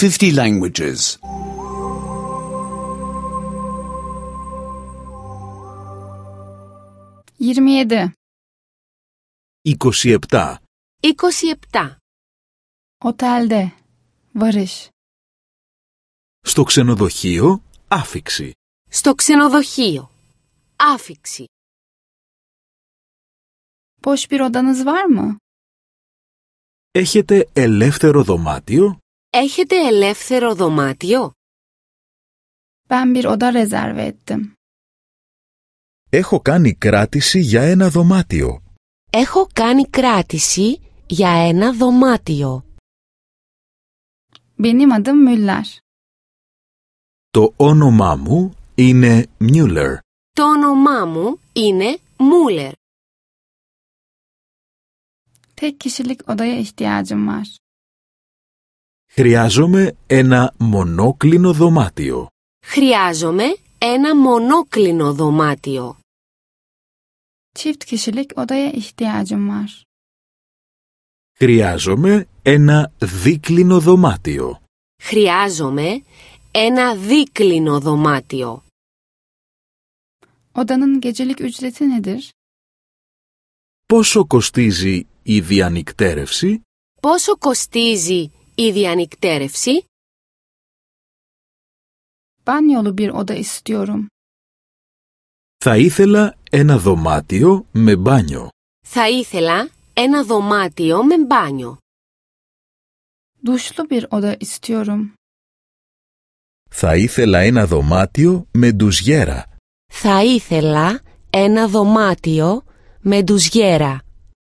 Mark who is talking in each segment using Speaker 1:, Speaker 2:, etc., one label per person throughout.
Speaker 1: 50 languages.
Speaker 2: 27.
Speaker 3: 27.
Speaker 4: 27.
Speaker 2: Otelde. Varış.
Speaker 3: Στο ξενοδοχείο, άφιξη.
Speaker 4: Στο ξενοδοχείο. Άφιξη.
Speaker 2: Boş bir odanız var mı?
Speaker 3: Έχετε ελεύθερο δωμάτιο?
Speaker 4: Έχετε ελεύθερο δωμάτιο?
Speaker 2: Ben bir oda rezerve ettim.
Speaker 3: Έχω κάνει κράτηση για ένα δωμάτιο.
Speaker 4: Έχω κάνει κράτηση για ένα δωμάτιο.
Speaker 2: Benim adım Müller.
Speaker 3: Το όνομά μου είναι Müller.
Speaker 4: Το όνομά μου είναι Μούλερ.
Speaker 2: Tek kişilik odaya ihtiyacım var.
Speaker 3: Χρειάζομαι ένα μονόκλινο δωμάτιο.
Speaker 4: Χρειάζομαι ένα μονόκλινο δωμάτιο.
Speaker 2: Çift kişilik odaya ihtiyacım var.
Speaker 3: Χρειάζομαι ένα δίκλινο δωμάτιο.
Speaker 4: Χρειάζομαι ένα δίκλινο δωμάτιο.
Speaker 2: Odanın gecelik ücreti nedir?
Speaker 3: Πόσο κοστίζει η διανυκτέρευση?
Speaker 4: Πόσο κοστίζει η διανυκτέρευση?
Speaker 2: Banyolu bir oda istiyorum.
Speaker 3: Θα ήθελα ένα δωμάτιο με μπάνιο.
Speaker 4: Θα ήθελα ένα δωμάτιο με μπάνιο.
Speaker 2: Duşlu bir oda istiyorum.
Speaker 3: Θα ήθελα ένα δωμάτιο με ντουζιέρα.
Speaker 4: Θα ήθελα ένα δωμάτιο με ντουζιέρα.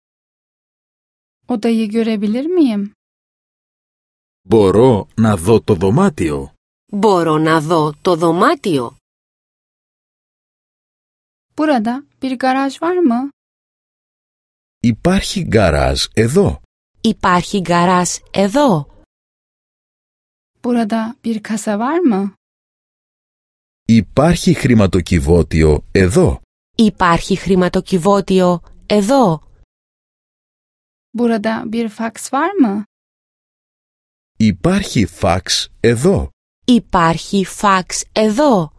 Speaker 2: Odayı görebilir miyim?
Speaker 3: Μπορώ να δω το δωμάτιο?
Speaker 4: Μπορώ να δω το δωμάτιο?
Speaker 2: Burada bir garaj var mı?
Speaker 3: Υπάρχει γκαράζ εδώ?
Speaker 4: Υπάρχει γκαράζ εδώ?
Speaker 2: Burada bir kasa var mı?
Speaker 3: Υπάρχει χρηματοκιβώτιο εδώ?
Speaker 4: Υπάρχει χρηματοκιβώτιο εδώ?
Speaker 2: Burada bir fax var mı?
Speaker 3: Υπάρχει φαξ εδώ?
Speaker 4: Υπάρχει φαξ εδώ?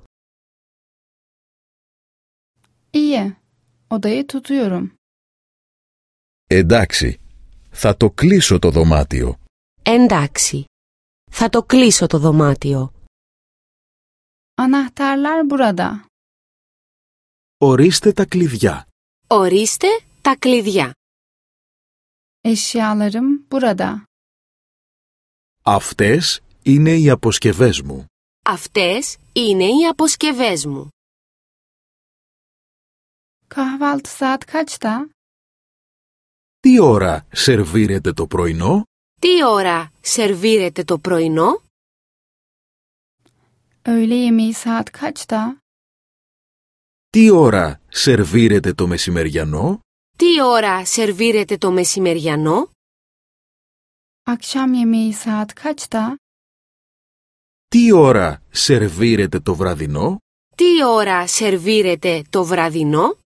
Speaker 2: İyi. Odayı tutuyorum.
Speaker 3: Εντάξει, θα το κλείσω το δωμάτιο.
Speaker 4: Εντάξει, θα το κλείσω το δωμάτιο.
Speaker 2: Anahtarlar burada.
Speaker 3: Ορίστε τα κλειδιά.
Speaker 4: Ορίστε τα κλειδιά.
Speaker 2: Eşyalarım burada.
Speaker 3: Αυτές είναι οι αποσκευές μου.
Speaker 4: Αυτές είναι οι αποσκευές μου.
Speaker 2: Kahvaltı saat kaçta?
Speaker 3: Τι ώρα σερβίρετε το πρωινό?
Speaker 4: Τι ώρα σερβίρετε το πρωινό?
Speaker 2: Öğle yemeği saat kaçta?
Speaker 3: Τι ώρα σερβίρετε το μεσημεριανό?
Speaker 4: Τι ώρα σερβίρετε το μεσημεριανό?
Speaker 2: Akşam yemeği saat kaçta?
Speaker 3: Τι ώρα σερβίρετε το βραδινό?
Speaker 4: Τι ώρα σερβίρετε το βραδινό?